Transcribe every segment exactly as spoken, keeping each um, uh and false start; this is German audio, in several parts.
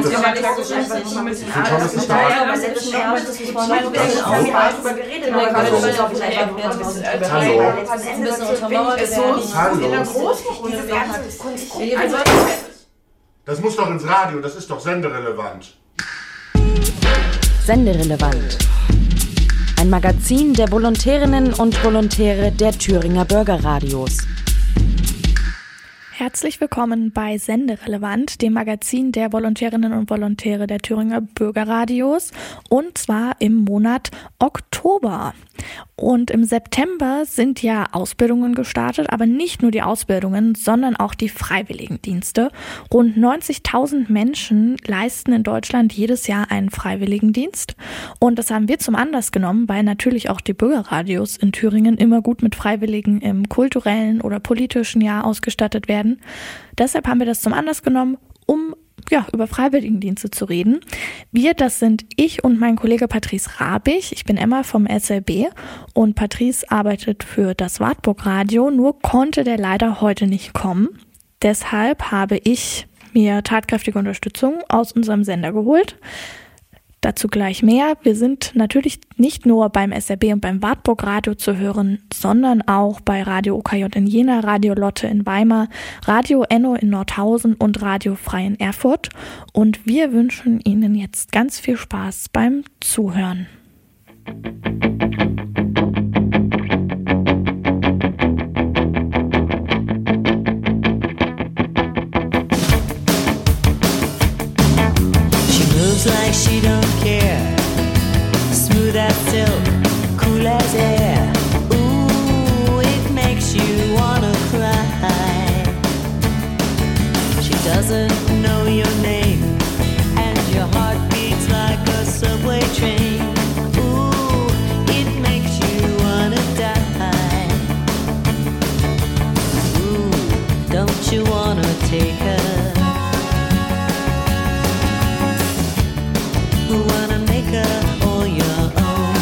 finde das toxisch. Ich finde schon, dass es da ja, aber letzten Jahr ist das nicht mal darüber geredet, aber wir müssen auch vielleicht Hallo. Hallo. Hallo. Das muss doch ins Radio, das ist doch senderelevant. Senderelevant. Ein Magazin der Volontärinnen und Volontäre der Thüringer Bürgerradios. Herzlich willkommen bei Senderelevant, dem Magazin der Volontärinnen und Volontäre der Thüringer Bürgerradios, und zwar im Monat Oktober. Und im September sind ja Ausbildungen gestartet, aber nicht nur die Ausbildungen, sondern auch die Freiwilligendienste. Rund neunzigtausend Menschen leisten in Deutschland jedes Jahr einen Freiwilligendienst. Und das haben wir zum Anlass genommen, weil natürlich auch die Bürgerradios in Thüringen immer gut mit Freiwilligen im kulturellen oder politischen Jahr ausgestattet werden. Deshalb haben wir das zum Anlass genommen, um ja, über Freiwilligendienste zu reden. Wir, das sind ich und mein Kollege Patrice Rabich. Ich bin Emma vom S L B und Patrice arbeitet für das Wartburg Radio, nur konnte der leider heute nicht kommen. Deshalb habe ich mir tatkräftige Unterstützung aus unserem Sender geholt. Dazu gleich mehr. Wir sind natürlich nicht nur beim S R B und beim Wartburg Radio zu hören, sondern auch bei Radio O K J in Jena, Radio Lotte in Weimar, Radio Enno in Nordhausen und Radio Frei in Erfurt. Und wir wünschen Ihnen jetzt ganz viel Spaß beim Zuhören. Like she don't care, smooth as silk, cool as air. Ooh, it makes you wanna cry. She doesn't know your name, and your heart beats like a subway train. Ooh, it makes you wanna die. Ooh, don't you wanna take her? Who wanna make her all your own?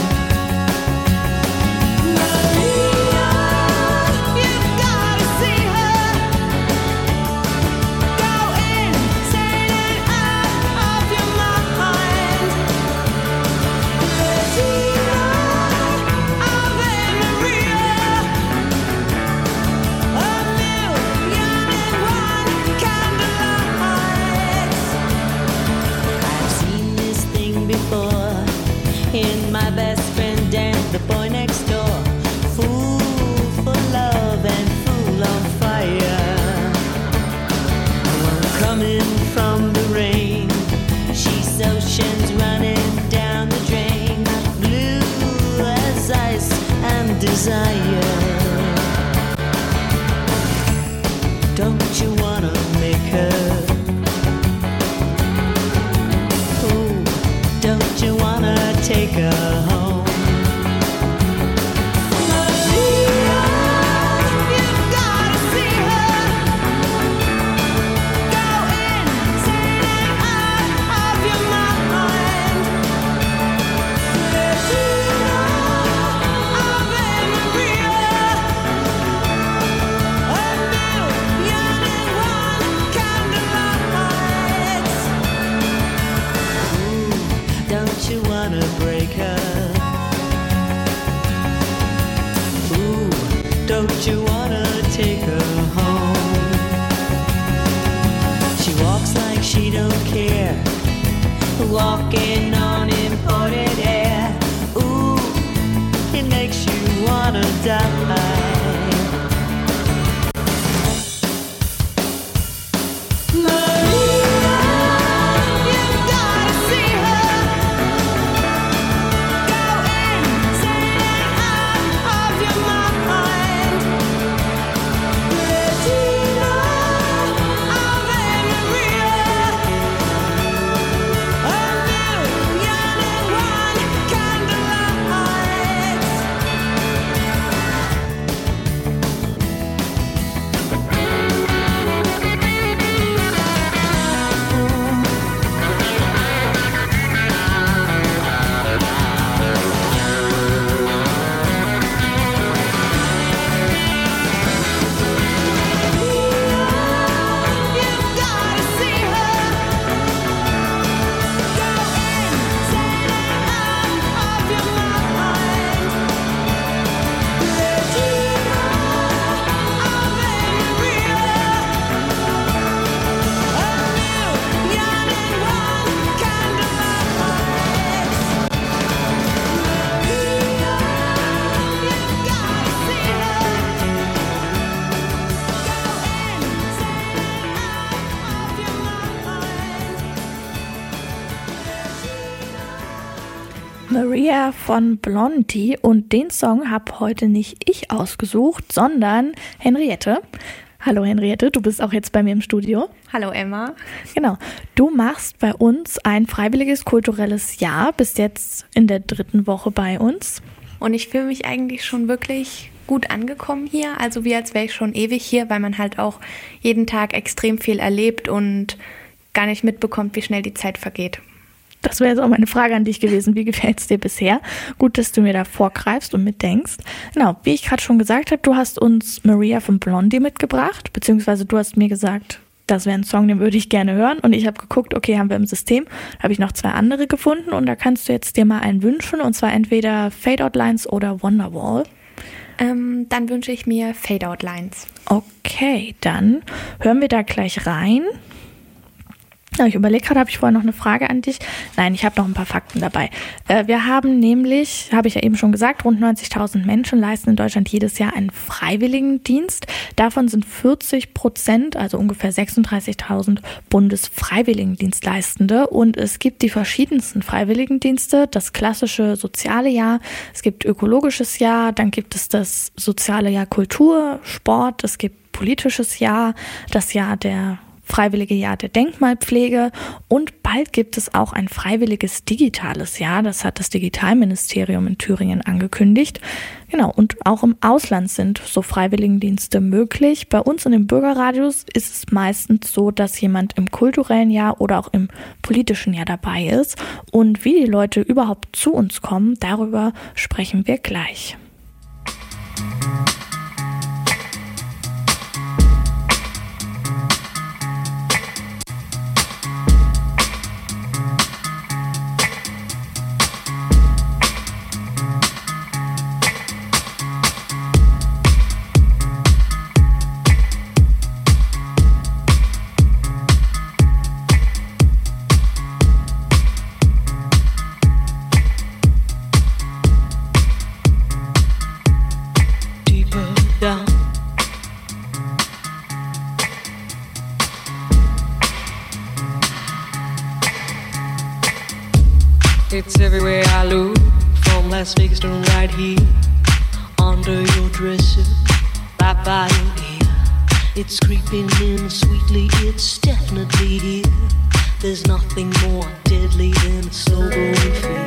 Maria, you've gotta see her. Go insane and out of your mind. Regina Ave Maria, a million and one candlelights. I've seen this before in my best friend and the boy next door. Fool for love and fool on fire. One coming from the rain, she's oceans running down the drain. Blue as ice and desire. Don't you wanna make her? Don't you wanna take her home? Maria, you've gotta see her. Go insane and out of your mind. Regina Ave Maria, a million and one candlelights. Don't you wanna break her? Ooh, don't you wanna take her home? She walks like she don't care, walking on imported air. Ooh, it makes you wanna die. Maria von Blondie, und den Song habe heute nicht ich ausgesucht, sondern Henriette. Hallo Henriette, du bist auch jetzt bei mir im Studio. Hallo Emma. Genau, du machst bei uns ein freiwilliges kulturelles Jahr, bist jetzt in der dritten Woche bei uns. Und ich fühle mich eigentlich schon wirklich gut angekommen hier, also wie als wäre ich schon ewig hier, weil man halt auch jeden Tag extrem viel erlebt und gar nicht mitbekommt, wie schnell die Zeit vergeht. Das wäre jetzt auch meine Frage an dich gewesen. Wie gefällt es dir bisher? Gut, dass du mir da vorgreifst und mitdenkst. Genau, wie ich gerade schon gesagt habe, du hast uns Maria von Blondie mitgebracht, beziehungsweise du hast mir gesagt, das wäre ein Song, den würde ich gerne hören. Und ich habe geguckt, okay, haben wir im System. Da habe ich noch zwei andere gefunden und da kannst du jetzt dir mal einen wünschen, und zwar entweder Fade Out Lines oder Wonderwall. Ähm, dann wünsche ich mir Fade Out Lines. Okay, dann hören wir da gleich rein. Ich überlege gerade, habe ich vorher noch eine Frage an dich? Nein, ich habe noch ein paar Fakten dabei. Wir haben nämlich, habe ich ja eben schon gesagt, rund neunzigtausend Menschen leisten in Deutschland jedes Jahr einen Freiwilligendienst. Davon sind vierzig Prozent, also ungefähr sechsunddreißigtausend Bundesfreiwilligendienstleistende. Und es gibt die verschiedensten Freiwilligendienste. Das klassische soziale Jahr, es gibt ökologisches Jahr, dann gibt es das soziale Jahr Kultur, Sport, es gibt politisches Jahr, das Jahr der Freiwillige Jahr der Denkmalpflege, und bald gibt es auch ein freiwilliges digitales Jahr. Das hat das Digitalministerium in Thüringen angekündigt. Genau, und auch im Ausland sind so Freiwilligendienste möglich. Bei uns in den Bürgerradios ist es meistens so, dass jemand im kulturellen Jahr oder auch im politischen Jahr dabei ist. Und wie die Leute überhaupt zu uns kommen, darüber sprechen wir gleich. It's everywhere I look, from Las Vegas to right here, under your dresser, right by your ear. It's creeping in sweetly, it's definitely here. There's nothing more deadly than a slow-growing fear.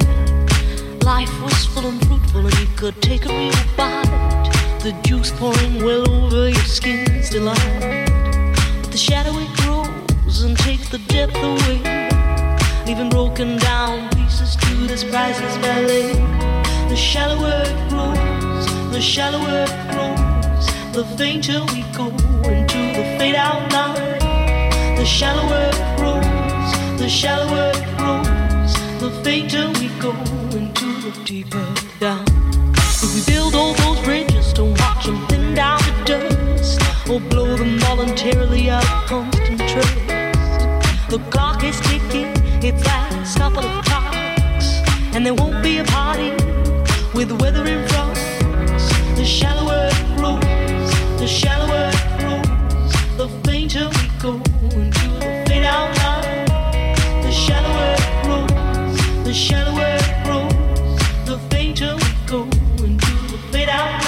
Life was full and fruitful and you could take a real bite. The juice pouring well over your skin's delight. But the shadow it grows and takes the depth away, leaving broken down pieces to this priceless ballet. The shallower it grows, the shallower it grows, the fainter we go into the fade out line. The shallower it grows, the shallower it grows, the fainter we go into the deeper down. If we build all those bridges, don't watch them thin down to dust, or blow them voluntarily out of constant trust. The clock is ticking, it's last couple of talks, and there won't be a party with the weather in front. The shallower it grows, the shallower it grows, the fainter we go into the fade out line. The shallower it grows, the shallower it grows, the fainter we go into the fade out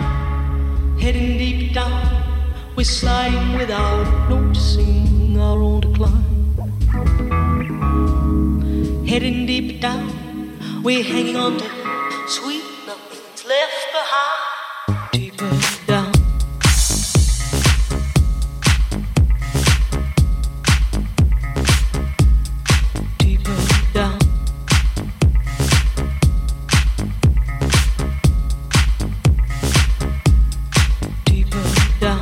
line. Heading deep down, we're sliding without noticing our own decline. Heading deep down, we're hanging on to sweet nothing's left behind. Deeper down. Deeper down. Deeper down.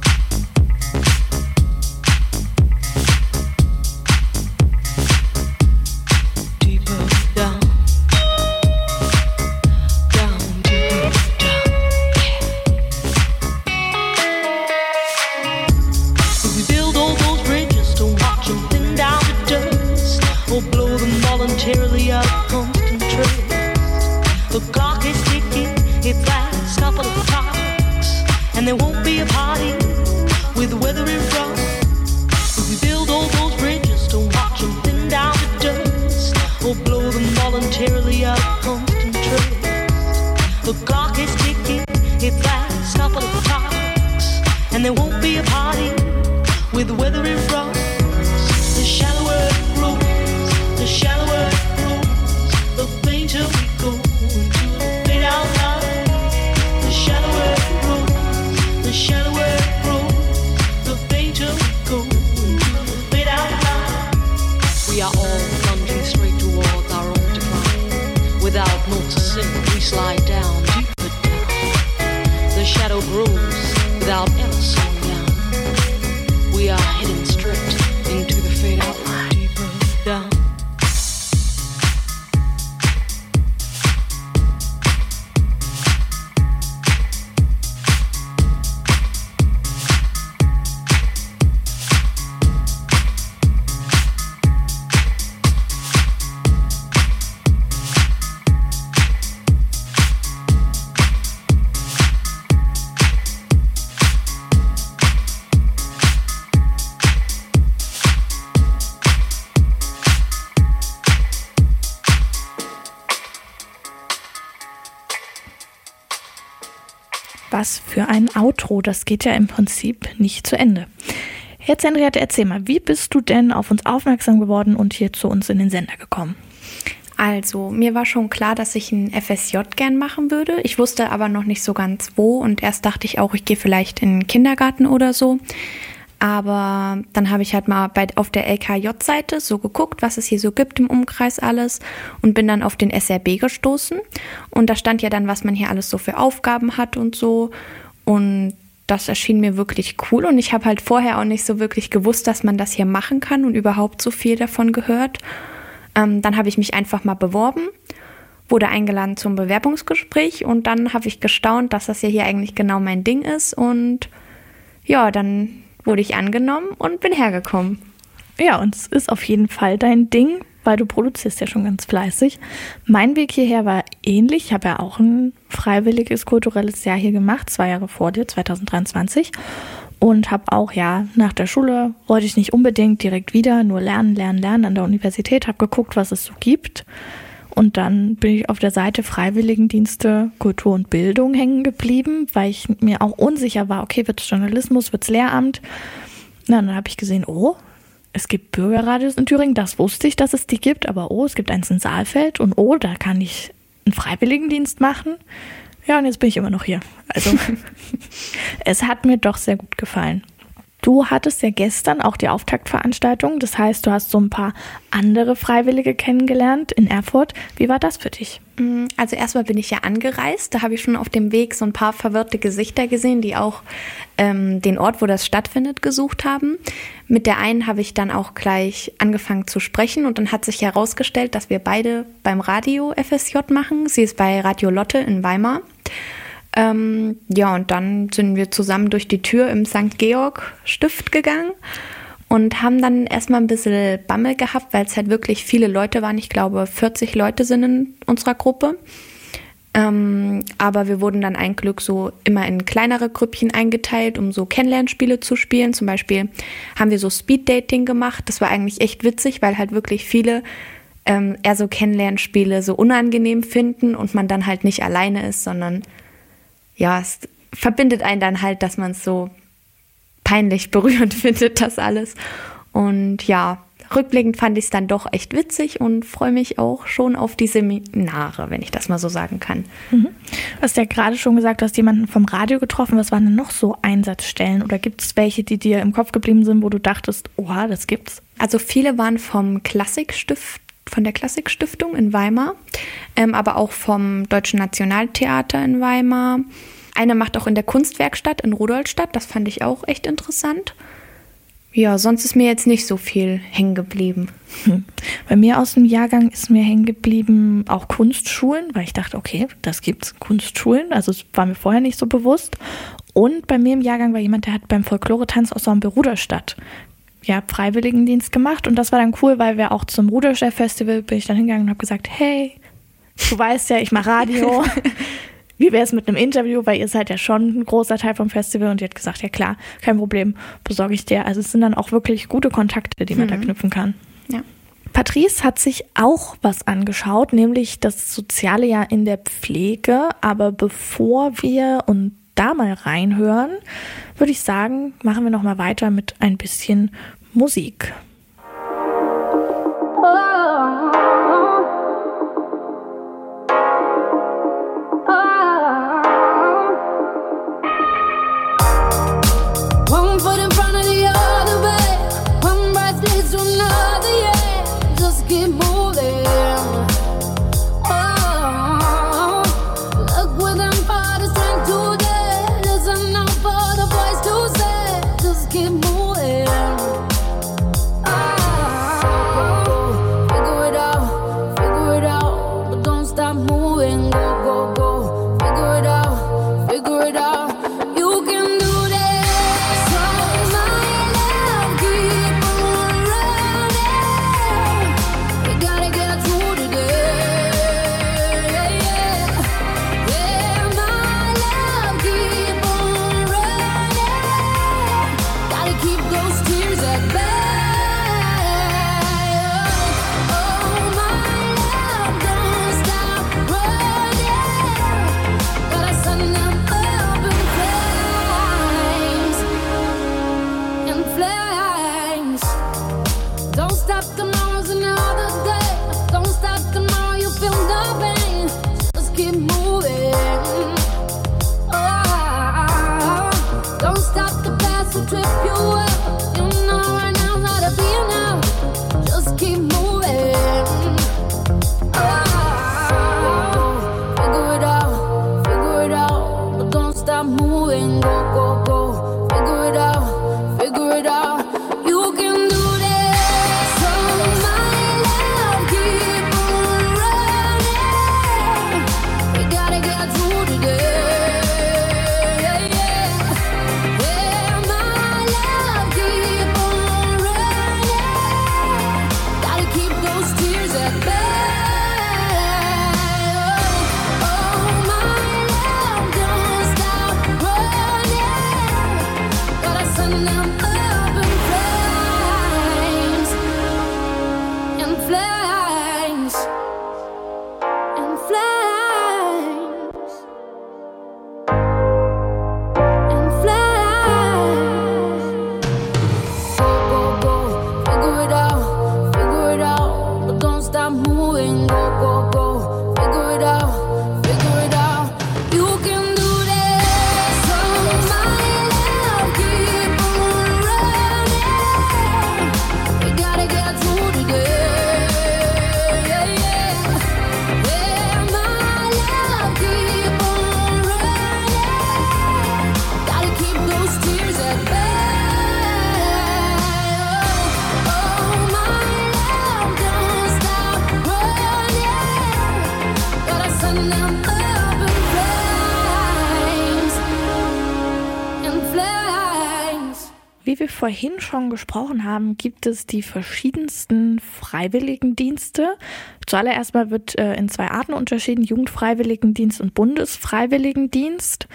Voluntarily out of constant trust. The clock is ticking, it's last couple of talks, and there won't be a party with the weather in front. If we build all those bridges, don't watch them thin down to dust, or blow them voluntarily momentarily out of constant trace. The clock is ticking, its last couple of clocks, and there won't be a party with the weather in front. The shallower it grows, the shallower it grows, the fainter we go into the fade out line. The shallower it grows, the shallower it grows, the fainter we go into the fade out line. We are all plunging straight towards our own decline. Without naught to sink, we slide down, deeper down. The shadow grows without ever slowing down. We are heading straight into the fade out line, deeper down. Was für ein Outro, das geht ja im Prinzip nicht zu Ende. Jetzt, Henriette, erzähl mal, wie bist du denn auf uns aufmerksam geworden und hier zu uns in den Sender gekommen? Also, mir war schon klar, dass ich ein F S J gern machen würde. Ich wusste aber noch nicht so ganz wo und erst dachte ich auch, ich gehe vielleicht in den Kindergarten oder so. Aber dann habe ich halt mal bei, auf der L K J-Seite so geguckt, was es hier so gibt im Umkreis alles und bin dann auf den S R B gestoßen. Und da stand ja dann, was man hier alles so für Aufgaben hat und so. Und das erschien mir wirklich cool. Und ich habe halt vorher auch nicht so wirklich gewusst, dass man das hier machen kann und überhaupt so viel davon gehört. Ähm, dann habe ich mich einfach mal beworben, wurde eingeladen zum Bewerbungsgespräch und dann habe ich gestaunt, dass das ja hier eigentlich genau mein Ding ist. Und ja, dann wurde ich angenommen und bin hergekommen. Ja, und es ist auf jeden Fall dein Ding, weil du produzierst ja schon ganz fleißig. Mein Weg hierher war ähnlich. Ich habe ja auch ein freiwilliges kulturelles Jahr hier gemacht, zwei Jahre vor dir, zwanzig dreiundzwanzig. Und habe auch, ja, nach der Schule wollte ich nicht unbedingt direkt wieder, nur lernen, lernen, lernen an der Universität. Habe geguckt, was es so gibt. Und dann bin ich auf der Seite Freiwilligendienste, Kultur und Bildung hängen geblieben, weil ich mir auch unsicher war, okay, wird es Journalismus, wird es Lehramt? Na, dann habe ich gesehen, oh, es gibt Bürgerradios in Thüringen, das wusste ich, dass es die gibt, aber oh, es gibt eins in Saalfeld und oh, da kann ich einen Freiwilligendienst machen. Ja, und jetzt bin ich immer noch hier. Also es hat mir doch sehr gut gefallen. Du hattest ja gestern auch die Auftaktveranstaltung, das heißt, du hast so ein paar andere Freiwillige kennengelernt in Erfurt. Wie war das für dich? Also erstmal bin ich ja angereist, da habe ich schon auf dem Weg so ein paar verwirrte Gesichter gesehen, die auch ähm, den Ort, wo das stattfindet, gesucht haben. Mit der einen habe ich dann auch gleich angefangen zu sprechen und dann hat sich herausgestellt, dass wir beide beim Radio F S J machen. Sie ist bei Radio Lotte in Weimar. Ähm, ja, und dann sind wir zusammen durch die Tür im Sankt Georg Stift gegangen und haben dann erstmal ein bisschen Bammel gehabt, weil es halt wirklich viele Leute waren. Ich glaube, vierzig Leute sind in unserer Gruppe. Ähm, aber wir wurden dann ein Glück so immer in kleinere Grüppchen eingeteilt, um so Kennenlernspiele zu spielen. Zum Beispiel haben wir so Speed-Dating gemacht. Das war eigentlich echt witzig, weil halt wirklich viele ähm, eher so Kennenlernspiele so unangenehm finden und man dann halt nicht alleine ist, sondern ja, es verbindet einen dann halt, dass man es so peinlich berührend findet, das alles. Und ja, rückblickend fand ich es dann doch echt witzig und freue mich auch schon auf die Seminare, wenn ich das mal so sagen kann. Mhm. Du hast ja gerade schon gesagt, du hast jemanden vom Radio getroffen. Was waren denn noch so Einsatzstellen? Oder gibt es welche, die dir im Kopf geblieben sind, wo du dachtest, oha, das gibt's? Also viele waren vom Klassikstift, von der Klassikstiftung in Weimar, ähm, aber auch vom Deutschen Nationaltheater in Weimar. Eine macht auch in der Kunstwerkstatt in Rudolstadt, das fand ich auch echt interessant. Ja, sonst ist mir jetzt nicht so viel hängen geblieben. Hm. Bei mir aus dem Jahrgang ist mir hängen geblieben auch Kunstschulen, weil ich dachte, okay, das gibt's, Kunstschulen, also es war mir vorher nicht so bewusst. Und bei mir im Jahrgang war jemand, der hat beim Folklore-Tanzensemble Rudolstadt ja, Freiwilligendienst gemacht und das war dann cool, weil wir auch zum Ruderchef-Festival bin ich dann hingegangen und habe gesagt, hey, du weißt ja, ich mache Radio, wie wäre es mit einem Interview, weil ihr seid ja schon ein großer Teil vom Festival und die hat gesagt, ja klar, kein Problem, besorge ich dir. Also es sind dann auch wirklich gute Kontakte, die man mhm. da knüpfen kann. Ja. Patrice hat sich auch was angeschaut, nämlich das soziale Jahr in der Pflege. Aber bevor wir und da mal reinhören, würde ich sagen, machen wir noch mal weiter mit ein bisschen Musik. Wie wir vorhin schon gesprochen haben, gibt es die verschiedensten Freiwilligendienste. Zuallererst mal wird äh, in zwei Arten unterschieden, Jugendfreiwilligendienst und Bundesfreiwilligendienst.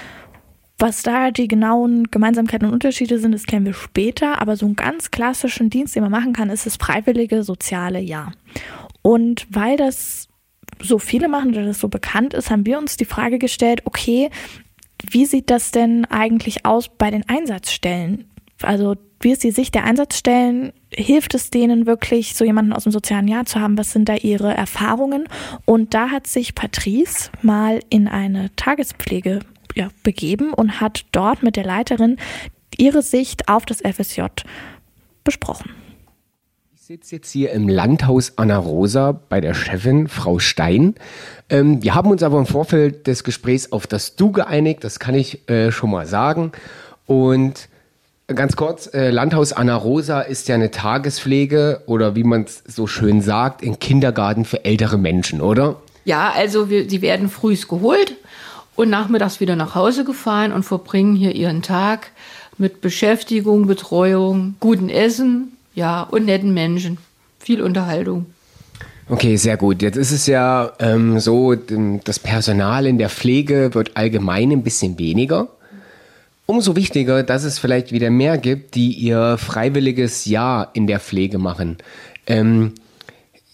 Was da die genauen Gemeinsamkeiten und Unterschiede sind, das kennen wir später. Aber so einen ganz klassischen Dienst, den man machen kann, ist das freiwillige soziale Jahr. Und weil das so viele machen oder das so bekannt ist, haben wir uns die Frage gestellt, okay, wie sieht das denn eigentlich aus bei den Einsatzstellen? Also wie ist die Sicht der Einsatzstellen? Hilft es denen wirklich, so jemanden aus dem sozialen Jahr zu haben? Was sind da ihre Erfahrungen? Und da hat sich Patrice mal in eine Tagespflege ja, begeben und hat dort mit der Leiterin ihre Sicht auf das F S J besprochen. Ich sitze jetzt hier im Landhaus Anna Rosa bei der Chefin, Frau Stein. Ähm, wir haben uns aber im Vorfeld des Gesprächs auf das Du geeinigt, das kann ich äh, schon mal sagen. Und ganz kurz, äh, Landhaus Anna Rosa ist ja eine Tagespflege oder wie man es so schön sagt, ein Kindergarten für ältere Menschen, oder? Ja, also wir, sie werden frühs geholt und nachmittags wieder nach Hause gefahren und verbringen hier ihren Tag mit Beschäftigung, Betreuung, gutem Essen, ja, und netten Menschen. Viel Unterhaltung. Okay, sehr gut. Jetzt ist es ja ähm, so, das Personal in der Pflege wird allgemein ein bisschen weniger. Umso wichtiger, dass es vielleicht wieder mehr gibt, die ihr freiwilliges Jahr in der Pflege machen. Ähm,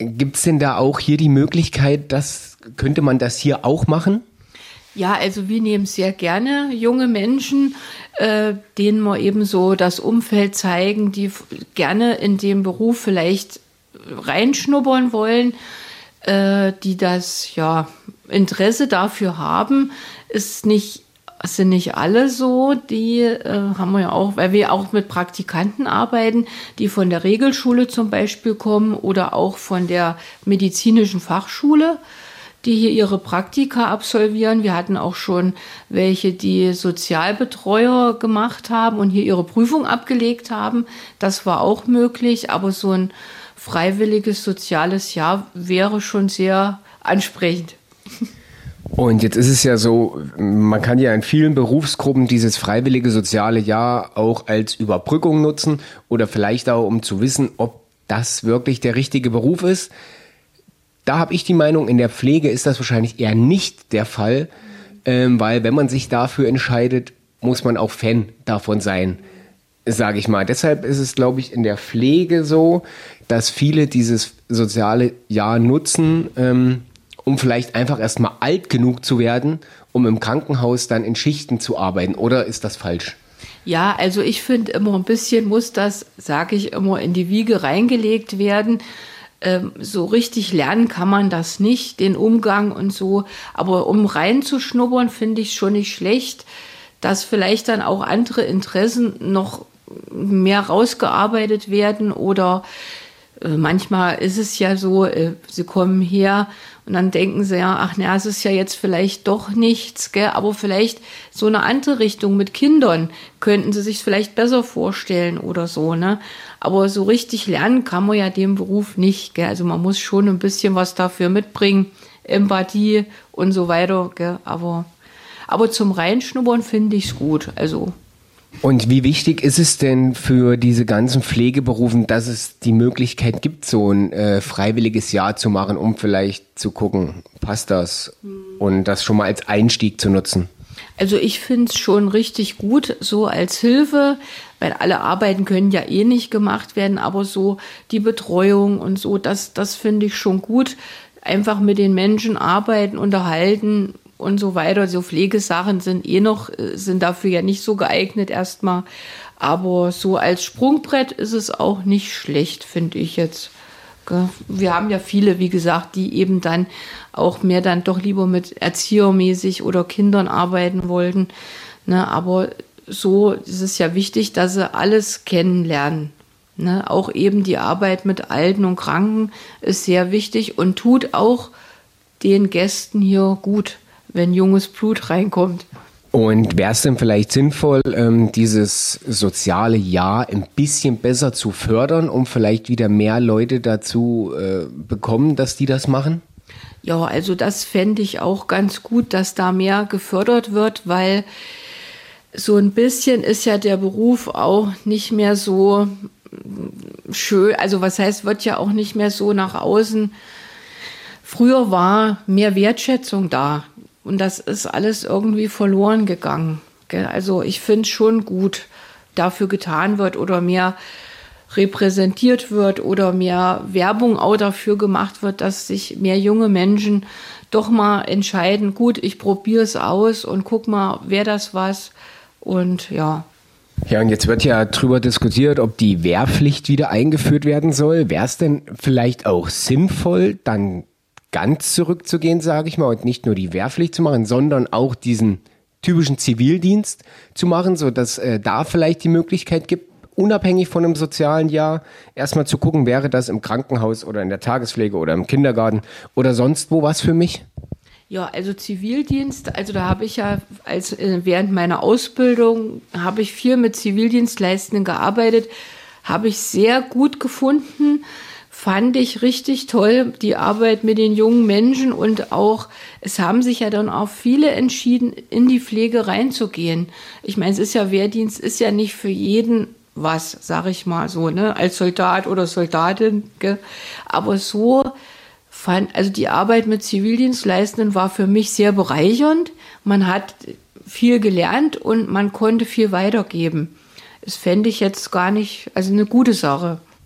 Gibt es denn da auch hier die Möglichkeit, dass, könnte man das hier auch machen? Ja, also wir nehmen sehr gerne junge Menschen, äh, denen wir eben so das Umfeld zeigen, die f- gerne in dem Beruf vielleicht reinschnuppern wollen, äh, die das ja Interesse dafür haben. Ist nicht, sind nicht alle so, die äh, haben wir ja auch, weil wir auch mit Praktikanten arbeiten, die von der Regelschule zum Beispiel kommen oder auch von der medizinischen Fachschule, die hier ihre Praktika absolvieren. Wir hatten auch schon welche, die Sozialbetreuer gemacht haben und hier ihre Prüfung abgelegt haben. Das war auch möglich, aber so ein freiwilliges soziales Jahr wäre schon sehr ansprechend. Und jetzt ist es ja so, man kann ja in vielen Berufsgruppen dieses freiwillige soziale Jahr auch als Überbrückung nutzen oder vielleicht auch, um zu wissen, ob das wirklich der richtige Beruf ist. Da habe ich die Meinung, in der Pflege ist das wahrscheinlich eher nicht der Fall, ähm, weil wenn man sich dafür entscheidet, muss man auch Fan davon sein, sage ich mal. Deshalb ist es, glaube ich, in der Pflege so, dass viele dieses soziale Jahr nutzen, ähm, um vielleicht einfach erstmal alt genug zu werden, um im Krankenhaus dann in Schichten zu arbeiten. Oder ist das falsch? Ja, also ich finde immer ein bisschen muss das, sage ich immer, in die Wiege reingelegt werden. Ähm, so richtig lernen kann man das nicht, den Umgang und so. Aber um reinzuschnuppern, finde ich schon nicht schlecht, dass vielleicht dann auch andere Interessen noch mehr rausgearbeitet werden. Oder äh, manchmal ist es ja so, äh, sie kommen her und dann denken sie ja, ach na, es ist ja jetzt vielleicht doch nichts, gell? Aber vielleicht so eine andere Richtung mit Kindern könnten sie sich vielleicht besser vorstellen oder so, ne? Aber so richtig lernen kann man ja den Beruf nicht, gell? Also man muss schon ein bisschen was dafür mitbringen, Empathie und so weiter, gell? Aber, aber zum Reinschnuppern finde ich es gut, also. Und wie wichtig ist es denn für diese ganzen Pflegeberufen, dass es die Möglichkeit gibt, so ein äh, freiwilliges Jahr zu machen, um vielleicht zu gucken, passt das? Und das schon mal als Einstieg zu nutzen? Also ich finde es schon richtig gut, so als Hilfe, weil alle Arbeiten können ja eh nicht gemacht werden, aber so die Betreuung und so, das, das finde ich schon gut. Einfach mit den Menschen arbeiten, unterhalten und so weiter. So Pflegesachen sind eh noch, sind dafür ja nicht so geeignet erstmal. Aber so als Sprungbrett ist es auch nicht schlecht, finde ich jetzt. Wir haben ja viele, wie gesagt, die eben dann auch mehr dann doch lieber mit erziehermäßig oder Kindern arbeiten wollten. Ne, aber so ist es ja wichtig, dass sie alles kennenlernen. Ne, auch eben die Arbeit mit Alten und Kranken ist sehr wichtig und tut auch den Gästen hier gut, wenn junges Blut reinkommt. Und wäre es denn vielleicht sinnvoll, ähm, dieses soziale Jahr ein bisschen besser zu fördern, um vielleicht wieder mehr Leute dazu äh, bekommen, dass die das machen? Ja, also das fände ich auch ganz gut, dass da mehr gefördert wird, weil so ein bisschen ist ja der Beruf auch nicht mehr so schön, also was heißt, wird ja auch nicht mehr so nach außen. Früher war mehr Wertschätzung da. Und das ist alles irgendwie verloren gegangen. Also ich finde es schon gut, dafür getan wird oder mehr repräsentiert wird oder mehr Werbung auch dafür gemacht wird, dass sich mehr junge Menschen doch mal entscheiden, gut, ich probiere es aus und guck mal, wäre das was und ja. Ja, und jetzt wird ja drüber diskutiert, ob die Wehrpflicht wieder eingeführt werden soll. Wäre es denn vielleicht auch sinnvoll, dann ganz zurückzugehen, sage ich mal, und nicht nur die Wehrpflicht zu machen, sondern auch diesen typischen Zivildienst zu machen, sodass äh, da vielleicht die Möglichkeit gibt, unabhängig von einem sozialen Jahr, erstmal zu gucken, wäre das im Krankenhaus oder in der Tagespflege oder im Kindergarten oder sonst wo was für mich? Ja, also Zivildienst, also da habe ich ja als äh, während meiner Ausbildung habe ich viel mit Zivildienstleistenden gearbeitet, habe ich sehr gut gefunden. Fand ich richtig toll, die Arbeit mit den jungen Menschen und auch, es haben sich ja dann auch viele entschieden, in die Pflege reinzugehen. Ich meine, es ist ja, Wehrdienst ist ja nicht für jeden was, sag ich mal so, ne, als Soldat oder Soldatin, gell? Aber so fand, also die Arbeit mit Zivildienstleistenden war für mich sehr bereichernd. Man hat viel gelernt und man konnte viel weitergeben. Das fände ich jetzt gar nicht, also eine gute Sache.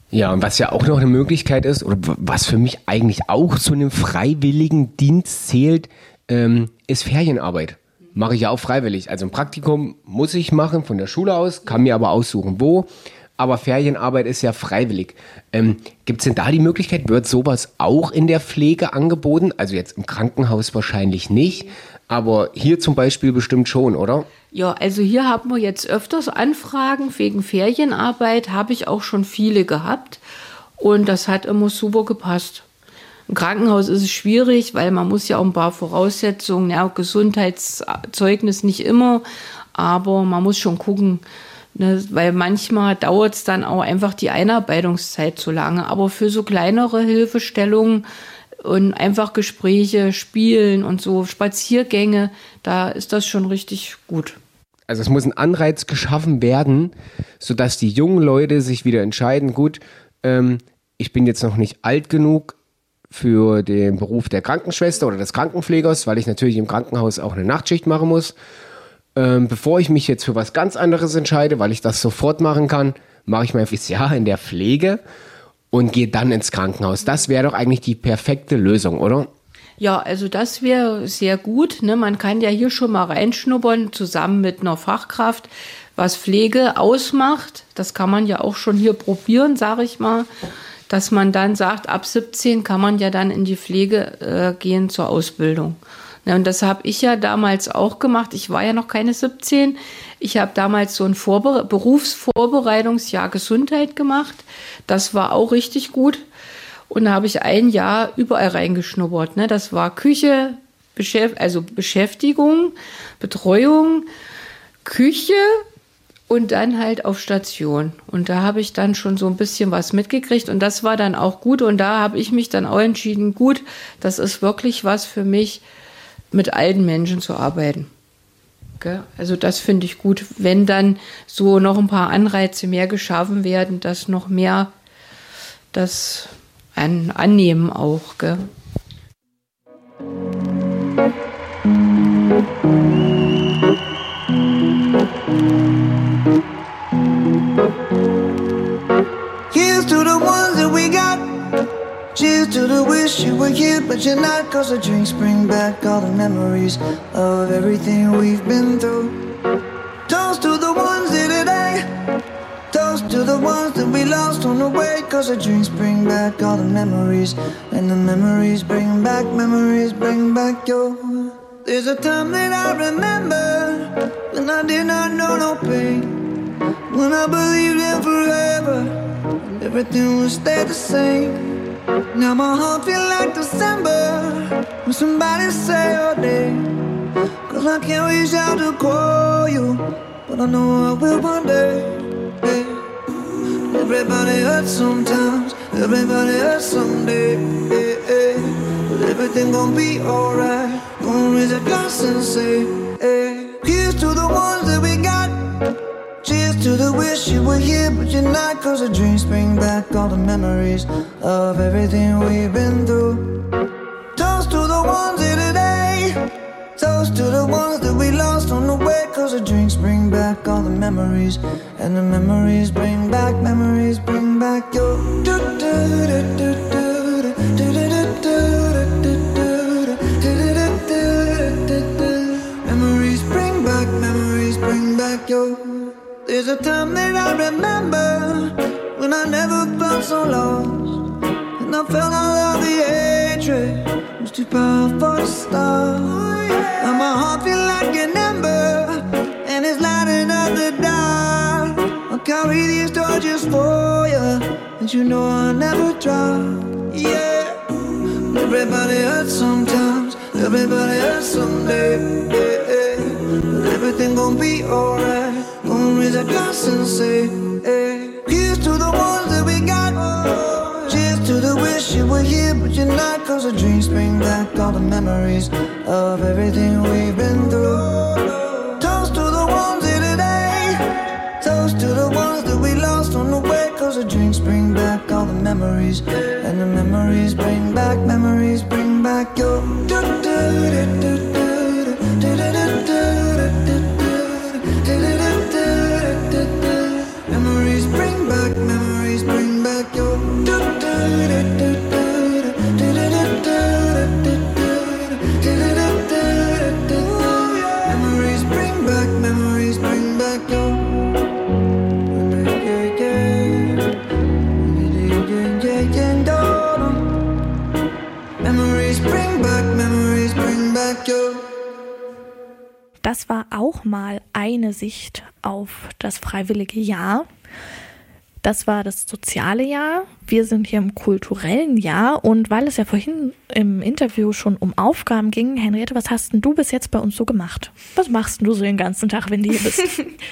Ja, und was ja auch noch eine Möglichkeit ist, oder was für mich eigentlich auch zu einem freiwilligen Dienst zählt, ähm, ist Ferienarbeit. Mache ich ja auch freiwillig. Also ein Praktikum muss ich machen von der Schule aus, kann mir aber aussuchen, wo. Aber Ferienarbeit ist ja freiwillig. Ähm, gibt es denn da die Möglichkeit, wird sowas auch in der Pflege angeboten? Also jetzt im Krankenhaus wahrscheinlich nicht, aber hier zum Beispiel bestimmt schon, oder? Ja, also hier haben wir jetzt öfters Anfragen wegen Ferienarbeit, habe ich auch schon viele gehabt und das hat immer super gepasst. Im Krankenhaus ist es schwierig, weil man muss ja auch ein paar Voraussetzungen, ja, Gesundheitszeugnis nicht immer, aber man muss schon gucken, ne, weil manchmal dauert es dann auch einfach die Einarbeitungszeit zu lange. Aber für so kleinere Hilfestellungen und einfach Gespräche, Spielen und so Spaziergänge, da ist das schon richtig gut. Also es muss ein Anreiz geschaffen werden, sodass die jungen Leute sich wieder entscheiden, gut, ähm, ich bin jetzt noch nicht alt genug für den Beruf der Krankenschwester oder des Krankenpflegers, weil ich natürlich im Krankenhaus auch eine Nachtschicht machen muss. Ähm, bevor ich mich jetzt für was ganz anderes entscheide, weil ich das sofort machen kann, mache ich mein Jahr in der Pflege und gehe dann ins Krankenhaus. Das wäre doch eigentlich die perfekte Lösung, oder? Ja, also das wäre sehr gut. Ne? Man kann ja hier schon mal reinschnuppern, zusammen mit einer Fachkraft, was Pflege ausmacht. Das kann man ja auch schon hier probieren, sage ich mal. Dass man dann sagt, ab siebzehn kann man ja dann in die Pflege äh, gehen zur Ausbildung. Ja, und das habe ich ja damals auch gemacht. Ich war ja noch keine siebzehn. Ich habe damals so ein Vorbere- Berufsvorbereitungsjahr Gesundheit gemacht. Das war auch richtig gut. Und da habe ich ein Jahr überall reingeschnuppert. Ne? Das war Küche, Beschäft- also Beschäftigung, Betreuung, Küche und dann halt auf Station. Und da habe ich dann schon so ein bisschen was mitgekriegt. Und das war dann auch gut. Und da habe ich mich dann auch entschieden, gut, das ist wirklich was für mich, mit alten Menschen zu arbeiten. Gell? Also das finde ich gut, wenn dann so noch ein paar Anreize mehr geschaffen werden, dass noch mehr das an, annehmen auch. Gell? Here's to the ones that we got. Cheers to the wish you were here, but you're not. Cause the drinks bring back all the memories of everything we've been through. Toast to the ones here today. Toast to the ones that we lost on the way. Cause the drinks bring back all the memories. And the memories bring back, memories bring back your. There's a time that I remember when I did not know no pain. When I believed in forever, everything would stay the same. Now my heart feel like December when somebody say your name. Cause I can't reach out to call you, but I know I will one day. Hey. Everybody hurts sometimes, everybody hurts someday. Hey, hey. But everything gon' be alright. Gonna raise a glass and say, hey. Here's to the ones that we got. Cheers to the wish you were here, but you're not. Cause the dreams bring back all the memories of everything we've been through. Toast to the ones here today. Toast to the ones that we lost on the way. Cause the drinks bring back all the memories. And the memories bring back, memories bring back your. Memories bring back, memories bring back your. There's a time that I remember when I never felt so lost. And I felt all of the hatred was too powerful to stop. And my heart feel like an ember, and it's lighting up the dark. I'll carry these torches for you, and you know I'll never drop. Yeah, everybody hurts sometimes, everybody hurts someday. Yeah, yeah. But everything gon' be alright. Gonna raise a glass and say, hey. Here's to the ones that we got. Cheers to the wish you were here, but you're not. Cause the dreams bring back all the memories of everything we've been through. Toast to the ones here today. Toast to the ones that we lost on the way. Cause the drinks bring back all the memories. And the memories bring back, memories bring back your. Memories bring back, memories bring back your. Memories bring back, memories bring back you. Das war auch mal eine Sicht auf das freiwillige Jahr. Das war das soziale Jahr. Wir sind hier im kulturellen Jahr. Und weil es ja vorhin im Interview schon um Aufgaben ging, Henriette, was hast denn du bis jetzt bei uns so gemacht? Was machst denn du so den ganzen Tag, wenn du hier bist?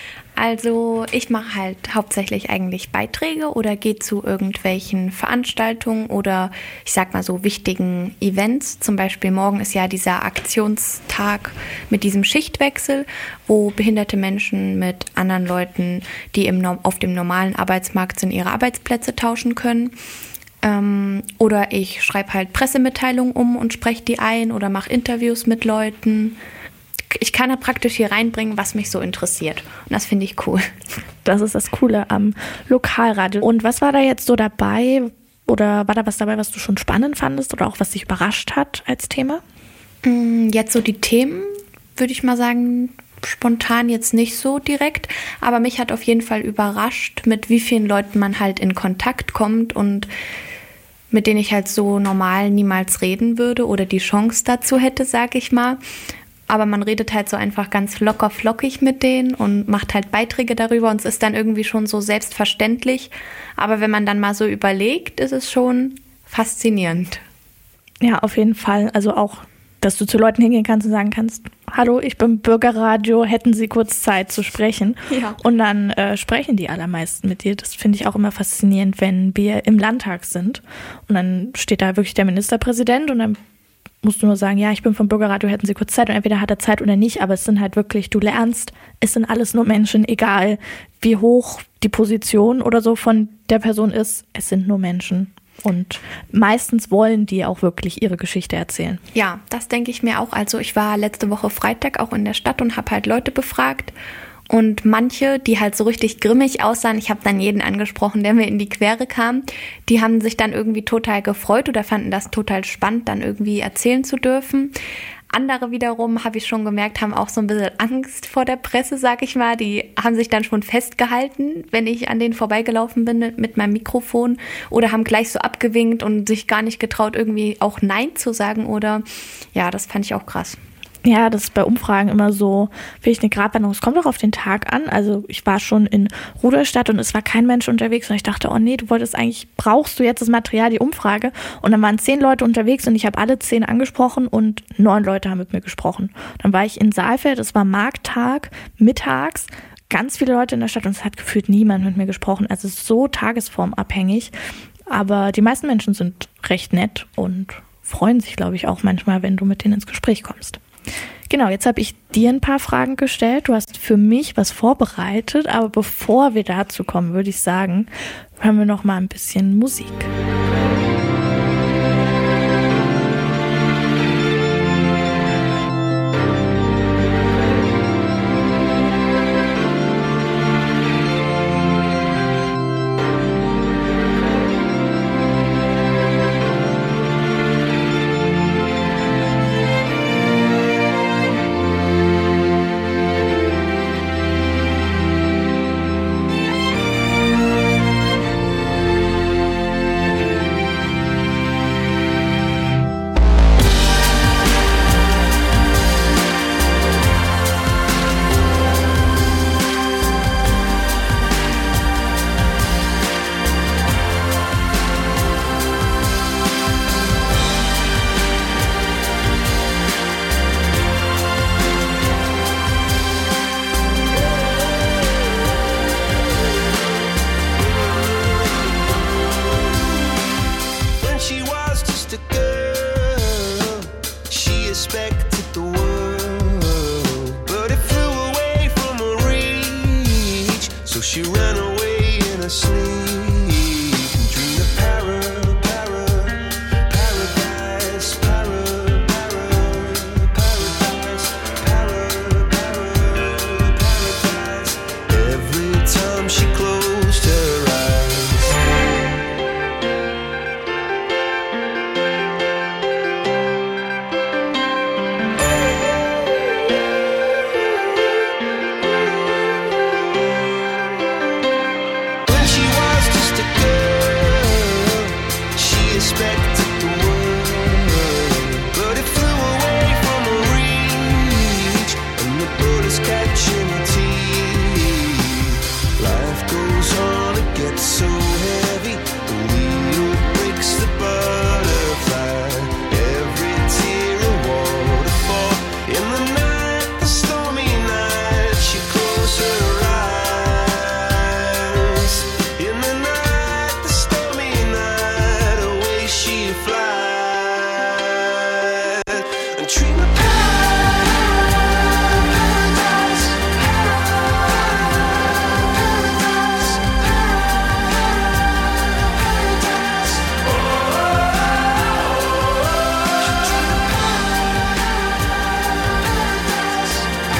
Also ich mache halt hauptsächlich eigentlich Beiträge oder gehe zu irgendwelchen Veranstaltungen oder ich sag mal so wichtigen Events. Zum Beispiel morgen ist ja dieser Aktionstag mit diesem Schichtwechsel, wo behinderte Menschen mit anderen Leuten, die im, auf dem normalen Arbeitsmarkt sind, ihre Arbeitsplätze tauschen können. Ähm, oder ich schreibe halt Pressemitteilungen um und spreche die ein oder mache Interviews mit Leuten. Ich kann da praktisch hier reinbringen, was mich so interessiert. Und das finde ich cool. Das ist das Coole am Lokalradio. Und was war da jetzt so dabei? Oder war da was dabei, was du schon spannend fandest oder auch was dich überrascht hat als Thema? Jetzt so die Themen, würde ich mal sagen, spontan jetzt nicht so direkt. Aber mich hat auf jeden Fall überrascht, mit wie vielen Leuten man halt in Kontakt kommt und mit denen ich halt so normal niemals reden würde oder die Chance dazu hätte, sage ich mal. Aber man redet halt so einfach ganz locker flockig mit denen und macht halt Beiträge darüber und es ist dann irgendwie schon so selbstverständlich. Aber wenn man dann mal so überlegt, ist es schon faszinierend. Ja, auf jeden Fall. Also auch, dass du zu Leuten hingehen kannst und sagen kannst, hallo, ich bin Bürgerradio, hätten Sie kurz Zeit zu sprechen? Ja. Und dann äh, sprechen die allermeisten mit dir. Das finde ich auch immer faszinierend, wenn wir im Landtag sind. Und dann steht da wirklich der Ministerpräsident und dann musst du nur sagen, ja, ich bin vom Bürgerradio, hätten Sie kurz Zeit. Und entweder hat er Zeit oder nicht, aber es sind halt wirklich, du lernst, es sind alles nur Menschen, egal wie hoch die Position oder so von der Person ist, es sind nur Menschen. Und meistens wollen die auch wirklich ihre Geschichte erzählen. Ja, das denke ich mir auch. Also ich war letzte Woche Freitag auch in der Stadt und habe halt Leute befragt. Und manche, die halt so richtig grimmig aussahen, ich habe dann jeden angesprochen, der mir in die Quere kam, die haben sich dann irgendwie total gefreut oder fanden das total spannend, dann irgendwie erzählen zu dürfen. Andere wiederum, habe ich schon gemerkt, haben auch so ein bisschen Angst vor der Presse, sag ich mal. Die haben sich dann schon festgehalten, wenn ich an denen vorbeigelaufen bin mit meinem Mikrofon oder haben gleich so abgewinkt und sich gar nicht getraut, irgendwie auch Nein zu sagen oder ja, das fand ich auch krass. Ja, das ist bei Umfragen immer so, finde ich eine Gratwanderung. Es kommt auch auf den Tag an. Also ich war schon in Rudolstadt und es war kein Mensch unterwegs und ich dachte, oh nee, du wolltest eigentlich, brauchst du jetzt das Material, die Umfrage? Und dann waren zehn Leute unterwegs und ich habe alle zehn angesprochen und neun Leute haben mit mir gesprochen. Dann war ich in Saalfeld, es war Markttag, mittags, ganz viele Leute in der Stadt und es hat gefühlt niemand mit mir gesprochen. Also es ist so tagesformabhängig. Aber die meisten Menschen sind recht nett und freuen sich, glaube ich, auch manchmal, wenn du mit denen ins Gespräch kommst. Genau, jetzt habe ich dir ein paar Fragen gestellt. Du hast für mich was vorbereitet, aber bevor wir dazu kommen, würde ich sagen, hören wir noch mal ein bisschen Musik. and dream of paradise, paradise, paradise. Oh, dream of paradise,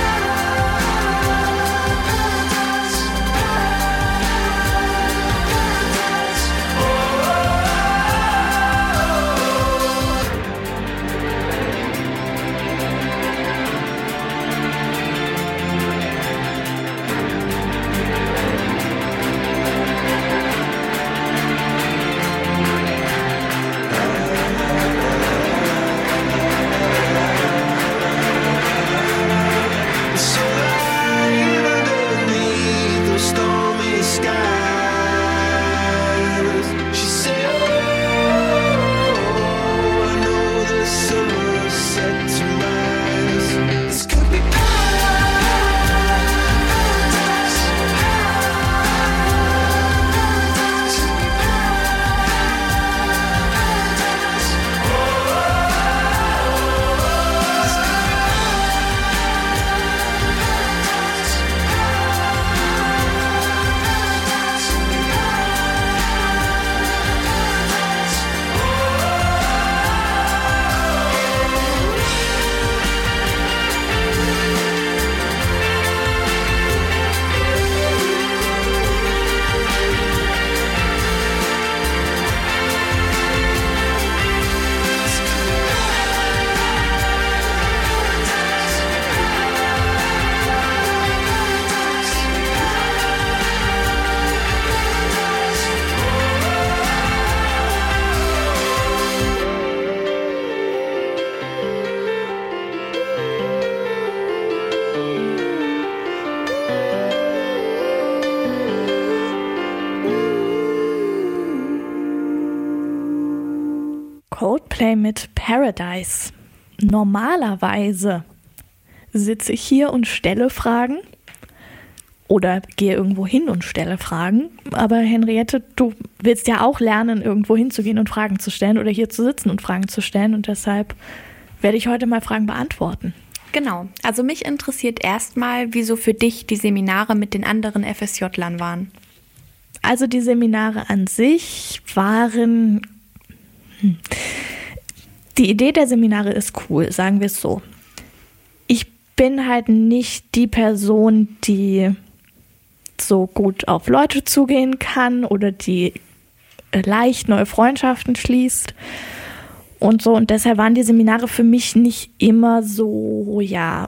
so light underneath those stormy skies. She said, oh, I know the sun will set to rise. This could be paradise, paradise, could be paradise. Oh, this could be Coldplay mit Paradise. Normalerweise sitze ich hier und stelle Fragen oder gehe irgendwo hin und stelle Fragen. Aber Henriette, du willst ja auch lernen, irgendwo hinzugehen und Fragen zu stellen oder hier zu sitzen und Fragen zu stellen. Und deshalb werde ich heute mal Fragen beantworten. Genau. Also mich interessiert erstmal, wieso für dich die Seminare mit den anderen F S J-Lern waren. Also die Seminare an sich waren... Hm. Die Idee der Seminare ist cool, sagen wir es so. Ich bin halt nicht die Person, die so gut auf Leute zugehen kann oder die leicht neue Freundschaften schließt und so. Und deshalb waren die Seminare für mich nicht immer so, ja,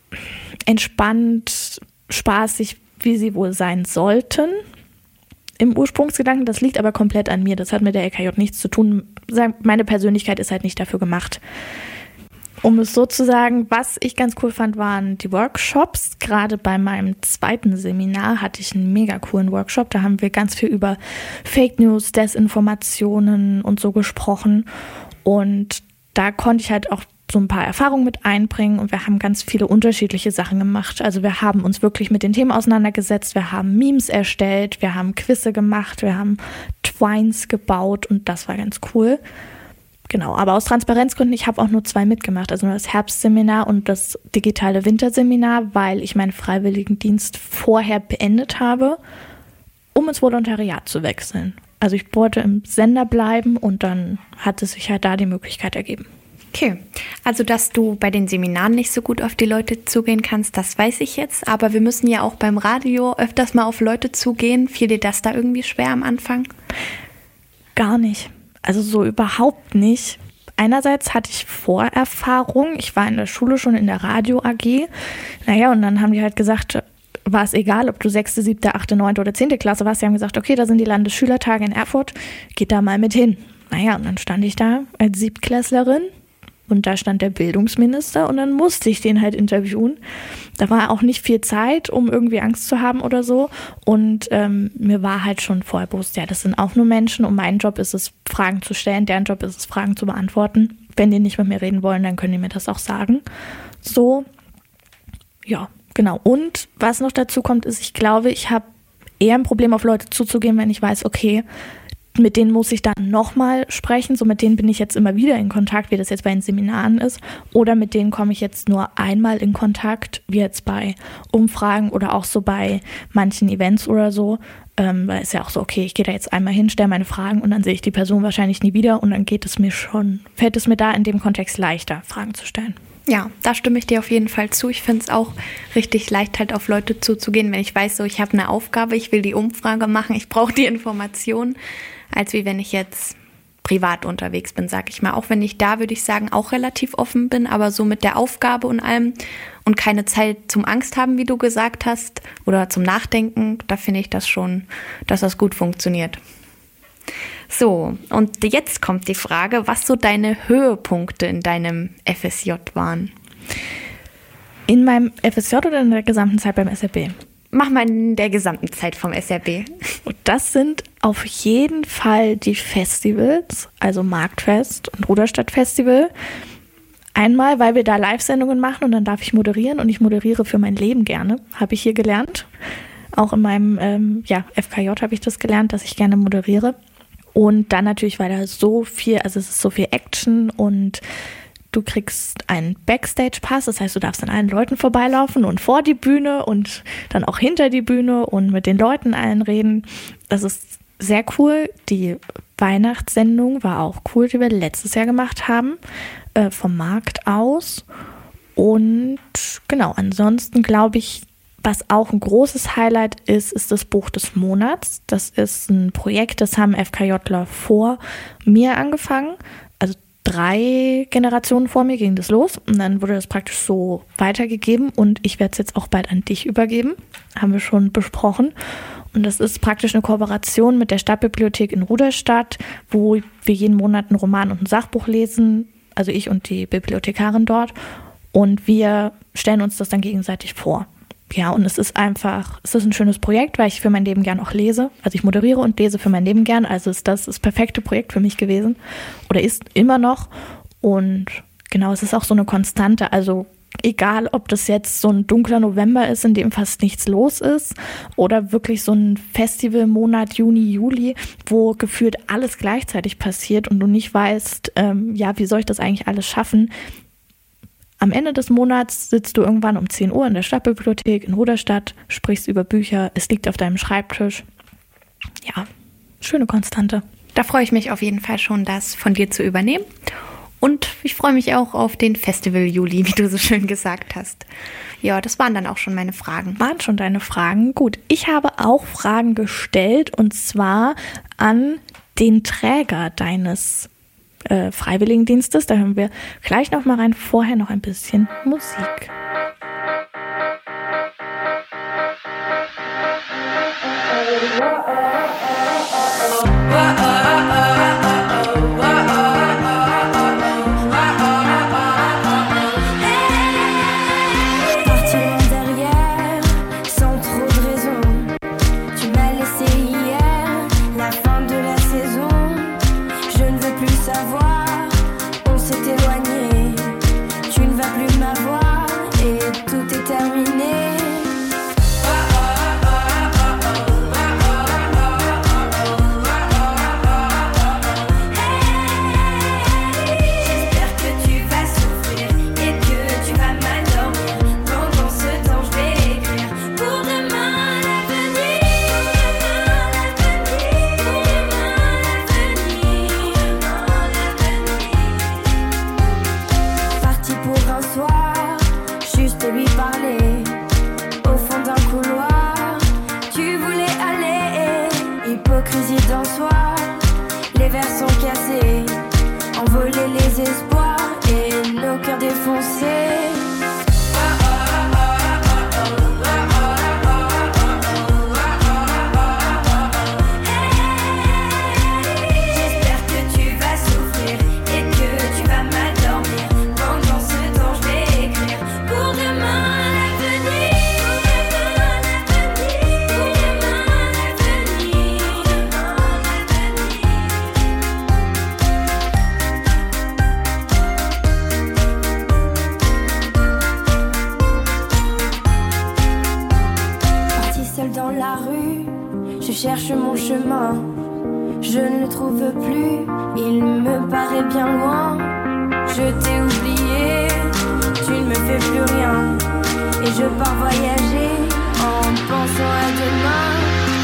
entspannt, spaßig, wie sie wohl sein sollten. Im Ursprungsgedanken, das liegt aber komplett an mir. Das hat mit der L K J nichts zu tun. Meine Persönlichkeit ist halt nicht dafür gemacht. Um es so zu sagen, was ich ganz cool fand, waren die Workshops. Gerade bei meinem zweiten Seminar hatte ich einen mega coolen Workshop. Da haben wir ganz viel über Fake News, Desinformationen und so gesprochen. Und da konnte ich halt auch so ein paar Erfahrungen mit einbringen und wir haben ganz viele unterschiedliche Sachen gemacht. Also wir haben uns wirklich mit den Themen auseinandergesetzt, wir haben Memes erstellt, wir haben Quizze gemacht, wir haben Twines gebaut und das war ganz cool. Genau, aber aus Transparenzgründen, ich habe auch nur zwei mitgemacht, also nur das Herbstseminar und das digitale Winterseminar, weil ich meinen Freiwilligendienst vorher beendet habe, um ins Volontariat zu wechseln. Also ich wollte im Sender bleiben und dann hat es sich halt da die Möglichkeit ergeben. Okay, also dass du bei den Seminaren nicht so gut auf die Leute zugehen kannst, das weiß ich jetzt. Aber wir müssen ja auch beim Radio öfters mal auf Leute zugehen. Fiel dir das da irgendwie schwer am Anfang? Gar nicht. Also so überhaupt nicht. Einerseits hatte ich Vorerfahrung. Ich war in der Schule schon in der Radio A G. Naja, und dann haben die halt gesagt, war es egal, ob du sechste, siebte, achte, neunte oder zehnte Klasse warst. Die haben gesagt, okay, da sind die Landesschülertage in Erfurt, geht da mal mit hin. Naja, und dann stand ich da als Siebtklässlerin. Und da stand der Bildungsminister und dann musste ich den halt interviewen. Da war auch nicht viel Zeit, um irgendwie Angst zu haben oder so. Und ähm, mir war halt schon vorher bewusst, ja, das sind auch nur Menschen und mein Job ist es, Fragen zu stellen. Deren Job ist es, Fragen zu beantworten. Wenn die nicht mit mir reden wollen, dann können die mir das auch sagen. So, ja, genau. Und was noch dazu kommt, ist, ich glaube, ich habe eher ein Problem, auf Leute zuzugehen, wenn ich weiß, okay, mit denen muss ich dann nochmal sprechen. So mit denen bin ich jetzt immer wieder in Kontakt, wie das jetzt bei den Seminaren ist. Oder mit denen komme ich jetzt nur einmal in Kontakt, wie jetzt bei Umfragen oder auch so bei manchen Events oder so. Ähm, weil es ja auch so, okay, ich gehe da jetzt einmal hin, stelle meine Fragen und dann sehe ich die Person wahrscheinlich nie wieder und dann geht es mir schon, fällt es mir da in dem Kontext leichter, Fragen zu stellen. Ja, da stimme ich dir auf jeden Fall zu. Ich finde es auch richtig leicht, halt auf Leute zuzugehen, wenn ich weiß, so ich habe eine Aufgabe, ich will die Umfrage machen, ich brauche die Informationen, als wie wenn ich jetzt privat unterwegs bin, sag ich mal. Auch wenn ich da, würde ich sagen, auch relativ offen bin, aber so mit der Aufgabe und allem und keine Zeit zum Angst haben, wie du gesagt hast, oder zum Nachdenken, da finde ich das schon, dass das gut funktioniert. So, und jetzt kommt die Frage, was so deine Höhepunkte in deinem F S J waren? In meinem F S J oder in der gesamten Zeit beim S R B? Mach mal in der gesamten Zeit vom S R B. Und das sind auf jeden Fall die Festivals, also Marktfest und Ruderstadt-Festival. Einmal, weil wir da Live-Sendungen machen und dann darf ich moderieren und ich moderiere für mein Leben gerne, habe ich hier gelernt. Auch in meinem ähm, ja, F K J habe ich das gelernt, dass ich gerne moderiere. Und dann natürlich, weil da so viel, also es ist so viel Action und du kriegst einen Backstage-Pass, das heißt, du darfst an allen Leuten vorbeilaufen und vor die Bühne und dann auch hinter die Bühne und mit den Leuten allen reden. Das ist sehr cool. Die Weihnachtssendung war auch cool, die wir letztes Jahr gemacht haben, äh, vom Markt aus. Und genau, ansonsten glaube ich, was auch ein großes Highlight ist, ist das Buch des Monats. Das ist ein Projekt, das haben FKJler vor mir angefangen. Also drei Generationen vor mir ging das los und dann wurde das praktisch so weitergegeben und ich werde es jetzt auch bald an dich übergeben. Haben wir schon besprochen. Und das ist praktisch eine Kooperation mit der Stadtbibliothek in Ruderstadt, wo wir jeden Monat einen Roman und ein Sachbuch lesen, also ich und die Bibliothekarin dort. Und wir stellen uns das dann gegenseitig vor. Ja, und es ist einfach, es ist ein schönes Projekt, weil ich für mein Leben gern auch lese. Also ich moderiere und lese für mein Leben gern. Also ist das das perfekte Projekt für mich gewesen oder ist immer noch. Und genau, es ist auch so eine Konstante. Also egal, ob das jetzt so ein dunkler November ist, in dem fast nichts los ist oder wirklich so ein Festivalmonat Juni, Juli, wo gefühlt alles gleichzeitig passiert und du nicht weißt, ähm, ja, wie soll ich das eigentlich alles schaffen? Am Ende des Monats sitzt du irgendwann um zehn Uhr in der Stadtbibliothek in Ruderstadt, sprichst über Bücher, es liegt auf deinem Schreibtisch. Ja, schöne Konstante. Da freue ich mich auf jeden Fall schon, das von dir zu übernehmen. Und ich freue mich auch auf den Festival Juli, wie du so schön gesagt hast. Ja, das waren dann auch schon meine Fragen. Waren schon deine Fragen? Gut, ich habe auch Fragen gestellt und zwar an den Träger deines Äh, Freiwilligendienstes. Da hören wir gleich noch mal rein. Vorher noch ein bisschen Musik. Je cherche mon chemin, je je ne le trouve plus, il me paraît bien loin. Je t'ai oublié, tu ne me fais plus rien. Et je pars voyager en pensant à demain.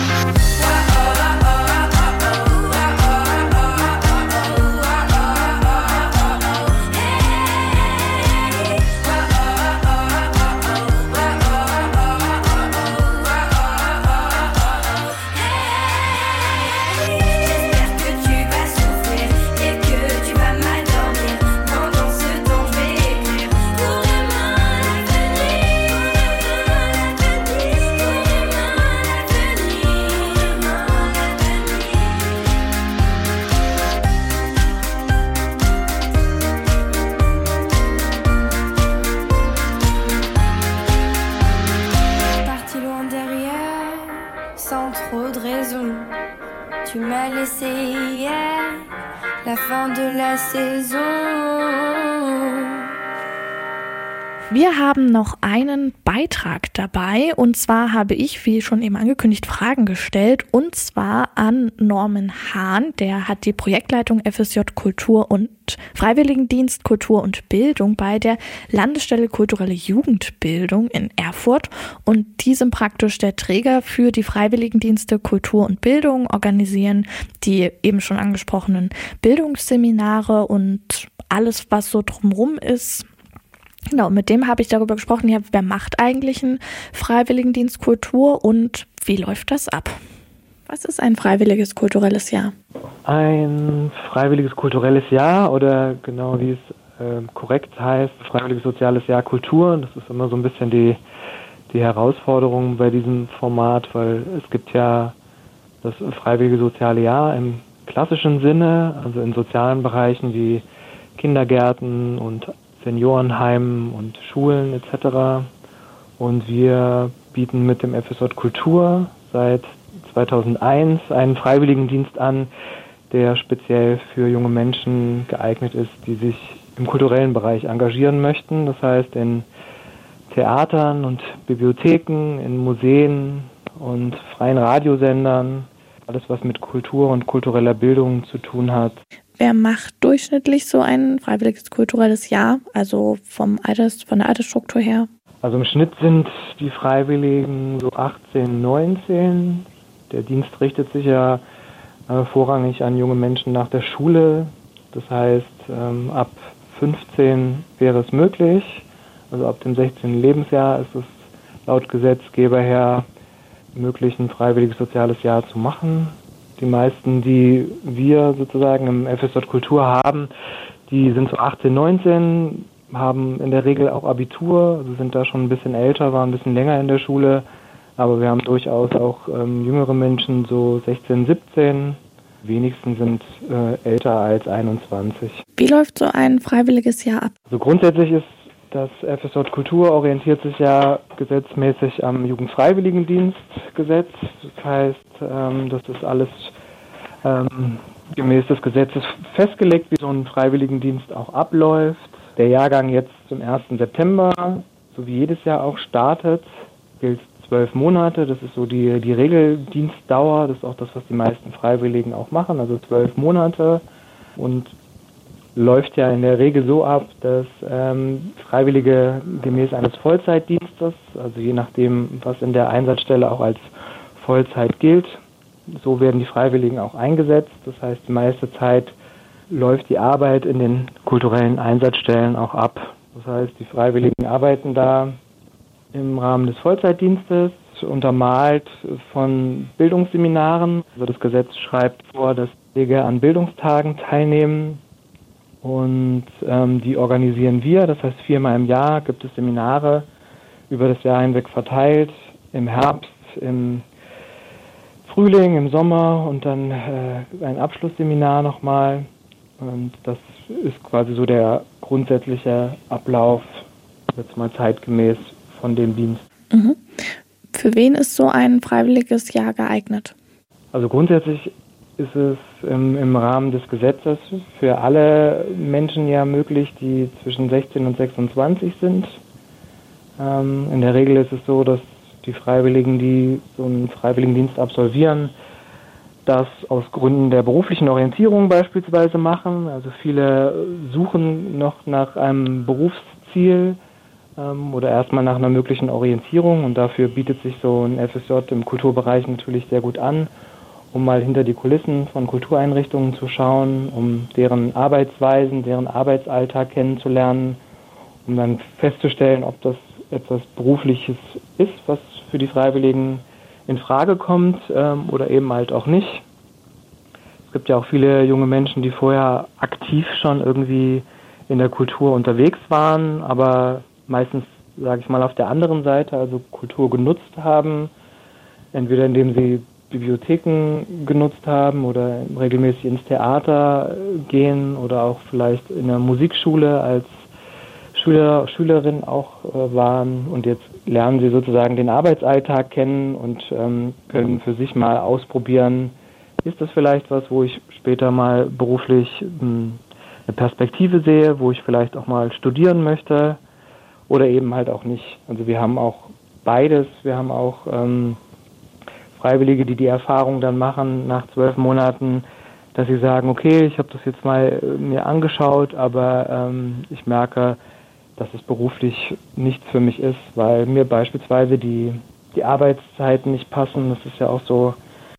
Tu m'as laissé hier, la fin de la Saison. Wir haben noch einen Beitrag dabei und zwar habe ich, wie schon eben angekündigt, Fragen gestellt und zwar an Norman Hahn. Der hat die Projektleitung F S J Kultur und Freiwilligendienst Kultur und Bildung bei der Landesstelle Kulturelle Jugendbildung in Erfurt und die sind praktisch der Träger für die Freiwilligendienste Kultur und Bildung, organisieren die eben schon angesprochenen Bildungsseminare und alles, was so drumherum ist. Genau, mit dem habe ich darüber gesprochen, ja, wer macht eigentlich einen Freiwilligendienst Kultur und wie läuft das ab? Was ist ein freiwilliges kulturelles Jahr? Ein freiwilliges kulturelles Jahr oder genau wie es äh, korrekt heißt, freiwilliges soziales Jahr Kultur. Das ist immer so ein bisschen die, die Herausforderung bei diesem Format, weil es gibt ja das freiwillige soziale Jahr im klassischen Sinne, also in sozialen Bereichen wie Kindergärten und Seniorenheimen und Schulen et cetera. Und wir bieten mit dem F S J Kultur seit zweitausendeins einen Freiwilligendienst an, der speziell für junge Menschen geeignet ist, die sich im kulturellen Bereich engagieren möchten. Das heißt in Theatern und Bibliotheken, in Museen und freien Radiosendern, alles was mit Kultur und kultureller Bildung zu tun hat. Wer macht durchschnittlich so ein freiwilliges kulturelles Jahr, also vom Alters, von der Altersstruktur her? Also im Schnitt sind die Freiwilligen so achtzehn, neunzehn. Der Dienst richtet sich ja äh, vorrangig an junge Menschen nach der Schule. Das heißt, ähm, ab fünfzehn wäre es möglich. Also ab dem sechzehnten Lebensjahr ist es laut Gesetzgeber her möglich, ein freiwilliges soziales Jahr zu machen. Die meisten, die wir sozusagen im F S J Kultur haben, die sind so achtzehn, neunzehn, haben in der Regel auch Abitur, also sind da schon ein bisschen älter, waren ein bisschen länger in der Schule. Aber wir haben durchaus auch ähm, jüngere Menschen, so sechzehn, siebzehn. Die wenigsten sind äh, älter als einundzwanzig. Wie läuft so ein freiwilliges Jahr ab? Also grundsätzlich ist das F S J Kultur orientiert sich ja gesetzmäßig am Jugendfreiwilligendienstgesetz. Das heißt, ähm, das ist alles ähm, gemäß des Gesetzes festgelegt, wie so ein Freiwilligendienst auch abläuft. Der Jahrgang jetzt zum ersten September, so wie jedes Jahr auch startet, gilt zwölf Monate. Das ist so die, die Regeldienstdauer. Das ist auch das, was die meisten Freiwilligen auch machen, also zwölf Monate. Und läuft ja in der Regel so ab, dass ähm, Freiwillige gemäß eines Vollzeitdienstes, also je nachdem, was in der Einsatzstelle auch als Vollzeit gilt, so werden die Freiwilligen auch eingesetzt. Das heißt, die meiste Zeit läuft die Arbeit in den kulturellen Einsatzstellen auch ab. Das heißt, die Freiwilligen arbeiten da im Rahmen des Vollzeitdienstes, untermalt von Bildungsseminaren. Also das Gesetz schreibt vor, dass Freiwillige an Bildungstagen teilnehmen. Und ähm, die organisieren wir, das heißt viermal im Jahr gibt es Seminare über das Jahr hinweg verteilt, im Herbst, im Frühling, im Sommer und dann äh, ein Abschlussseminar nochmal. Und das ist quasi so der grundsätzliche Ablauf, jetzt mal zeitgemäß von dem Dienst. Mhm. Für wen ist so ein freiwilliges Jahr geeignet? Also grundsätzlich ist es im, im Rahmen des Gesetzes für alle Menschen ja möglich, die zwischen sechzehn und sechsundzwanzig sind. Ähm, in der Regel ist es so, dass die Freiwilligen, die so einen Freiwilligendienst absolvieren, das aus Gründen der beruflichen Orientierung beispielsweise machen. Also viele suchen noch nach einem Berufsziel ähm, oder erstmal nach einer möglichen Orientierung, und dafür bietet sich so ein F S J im Kulturbereich natürlich sehr gut an, um mal hinter die Kulissen von Kultureinrichtungen zu schauen, um deren Arbeitsweisen, deren Arbeitsalltag kennenzulernen, um dann festzustellen, ob das etwas Berufliches ist, was für die Freiwilligen in Frage kommt ähm, oder eben halt auch nicht. Es gibt ja auch viele junge Menschen, die vorher aktiv schon irgendwie in der Kultur unterwegs waren, aber meistens, sage ich mal, auf der anderen Seite, also Kultur genutzt haben, entweder indem sie Bibliotheken genutzt haben oder regelmäßig ins Theater gehen oder auch vielleicht in der Musikschule als Schüler, Schülerin auch äh, waren, und jetzt lernen sie sozusagen den Arbeitsalltag kennen und ähm, können für sich mal ausprobieren, ist das vielleicht was, wo ich später mal beruflich mh, eine Perspektive sehe, wo ich vielleicht auch mal studieren möchte oder eben halt auch nicht. Also wir haben auch beides, wir haben auch ähm, Freiwillige, die die Erfahrung dann machen nach zwölf Monaten, dass sie sagen, okay, ich habe das jetzt mal äh, mir angeschaut, aber ähm, ich merke, dass es beruflich nichts für mich ist, weil mir beispielsweise die, die Arbeitszeiten nicht passen. Das ist ja auch so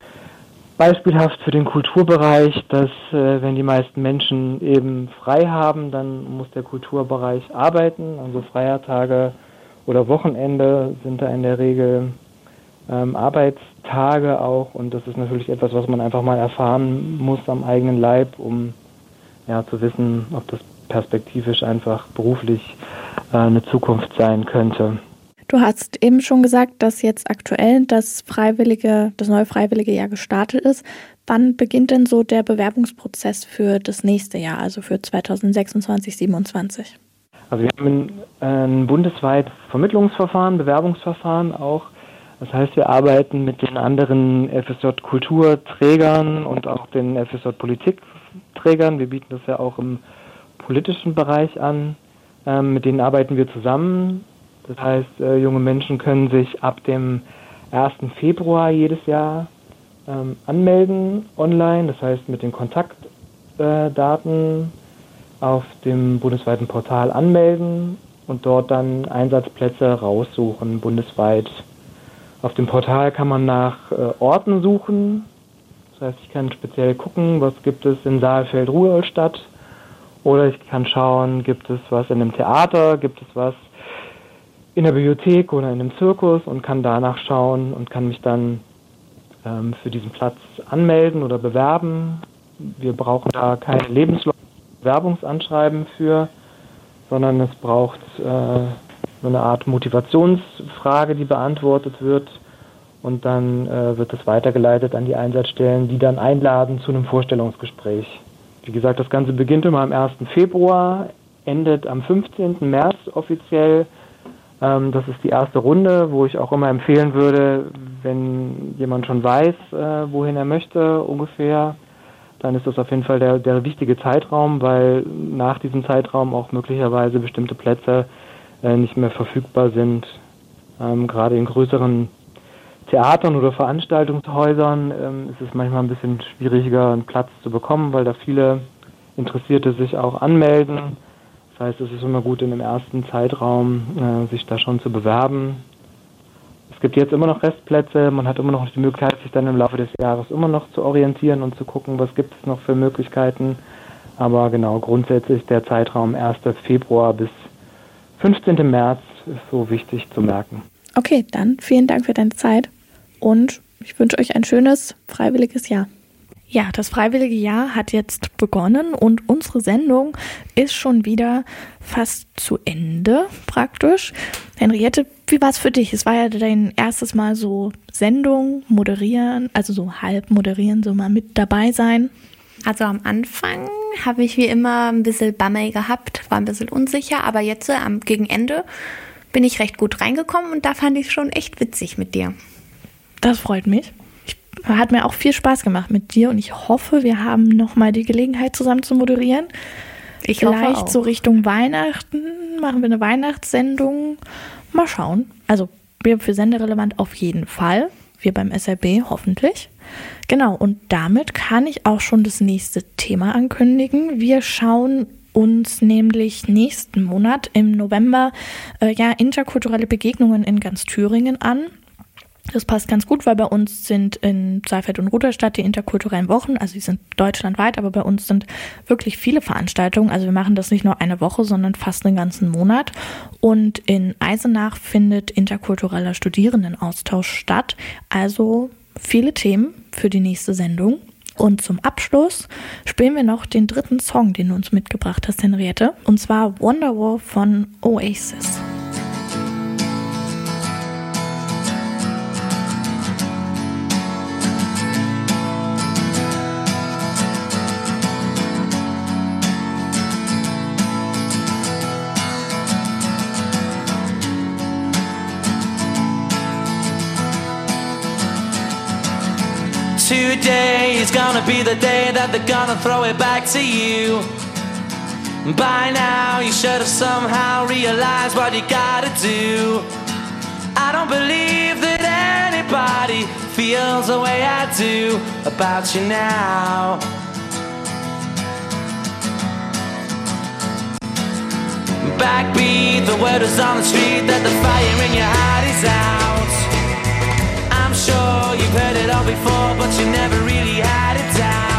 beispielhaft für den Kulturbereich, dass äh, wenn die meisten Menschen eben frei haben, dann muss der Kulturbereich arbeiten. Also Feiertage oder Wochenende sind da in der Regel ähm, Arbeitstage auch, und das ist natürlich etwas, was man einfach mal erfahren muss am eigenen Leib, um ja zu wissen, ob das perspektivisch einfach beruflich äh, eine Zukunft sein könnte. Du hast eben schon gesagt, dass jetzt aktuell das freiwillige, das neue freiwillige Jahr gestartet ist. Wann beginnt denn so der Bewerbungsprozess für das nächste Jahr, also für zweitausendsechsundzwanzig siebenundzwanzig? Also wir haben ein, ein bundesweites Vermittlungsverfahren, Bewerbungsverfahren auch. Das heißt, wir arbeiten mit den anderen F S J-Kulturträgern und auch den F S J-Politikträgern. Wir bieten das ja auch im politischen Bereich an. Ähm, mit denen arbeiten wir zusammen. Das heißt, äh, junge Menschen können sich ab dem ersten Februar jedes Jahr ähm, anmelden online. Das heißt, mit den Kontaktdaten äh, auf dem bundesweiten Portal anmelden und dort dann Einsatzplätze raussuchen, bundesweit. Auf dem Portal kann man nach äh, Orten suchen. Das heißt, ich kann speziell gucken, was gibt es in Saalfeld-Ruhelstadt. Oder ich kann schauen, gibt es was in einem Theater, gibt es was in der Bibliothek oder in einem Zirkus, und kann danach schauen und kann mich dann ähm, für diesen Platz anmelden oder bewerben. Wir brauchen da keine lebenslange Bewerbungsanschreiben für, sondern es braucht äh, so eine Art Motivationsfrage, die beantwortet wird, und dann äh, wird es weitergeleitet an die Einsatzstellen, die dann einladen zu einem Vorstellungsgespräch. Wie gesagt, das Ganze beginnt immer am ersten Februar, endet am fünfzehnten März offiziell. Ähm, das ist die erste Runde, wo ich auch immer empfehlen würde, wenn jemand schon weiß, äh, wohin er möchte ungefähr, dann ist das auf jeden Fall der, der wichtige Zeitraum, weil nach diesem Zeitraum auch möglicherweise bestimmte Plätze äh, nicht mehr verfügbar sind. Ähm, gerade in größeren Theatern oder Veranstaltungshäusern ähm, ist es manchmal ein bisschen schwieriger, einen Platz zu bekommen, weil da viele Interessierte sich auch anmelden. Das heißt, es ist immer gut, in dem ersten Zeitraum äh, sich da schon zu bewerben. Es gibt jetzt immer noch Restplätze, man hat immer noch die Möglichkeit, sich dann im Laufe des Jahres immer noch zu orientieren und zu gucken, was gibt es noch für Möglichkeiten. Aber genau, grundsätzlich der Zeitraum ersten Februar bis fünfzehnten März ist so wichtig zu merken. Okay, dann vielen Dank für deine Zeit und ich wünsche euch ein schönes freiwilliges Jahr. Ja, das freiwillige Jahr hat jetzt begonnen und unsere Sendung ist schon wieder fast zu Ende praktisch. Henriette, wie war es für dich? Es war ja dein erstes Mal so Sendung, moderieren, also so halb moderieren, so mal mit dabei sein. Also am Anfang habe ich wie immer ein bisschen Bammel gehabt, war ein bisschen unsicher, aber jetzt am gegen Ende bin ich recht gut reingekommen und da fand ich es schon echt witzig mit dir. Das freut mich. Ich, hat mir auch viel Spaß gemacht mit dir und ich hoffe, wir haben nochmal die Gelegenheit zusammen zu moderieren. Ich Vielleicht hoffe auch. So Richtung Weihnachten machen wir eine Weihnachtssendung. Mal schauen. Also wir für Senderelevant auf jeden Fall. Wir beim S R B hoffentlich. Genau, und damit kann ich auch schon das nächste Thema ankündigen. Wir schauen uns nämlich nächsten Monat im November äh, ja, interkulturelle Begegnungen in ganz Thüringen an. Das passt ganz gut, weil bei uns sind in Saalfeld und Rudolstadt die interkulturellen Wochen, also die sind deutschlandweit, aber bei uns sind wirklich viele Veranstaltungen. Also wir machen das nicht nur eine Woche, sondern fast einen ganzen Monat. Und in Eisenach findet interkultureller Studierendenaustausch statt. Also viele Themen für die nächste Sendung. Und zum Abschluss spielen wir noch den dritten Song, den du uns mitgebracht hast, Henriette. Und zwar Wonderwall von Oasis. Today is gonna be the day that they're gonna throw it back to you. By now you should have somehow realized what you gotta do. I don't believe that anybody feels the way I do about you now. Backbeat, the word is on the street that the fire in your heart is out. I'm sure you've heard it all before, but you never really had it down.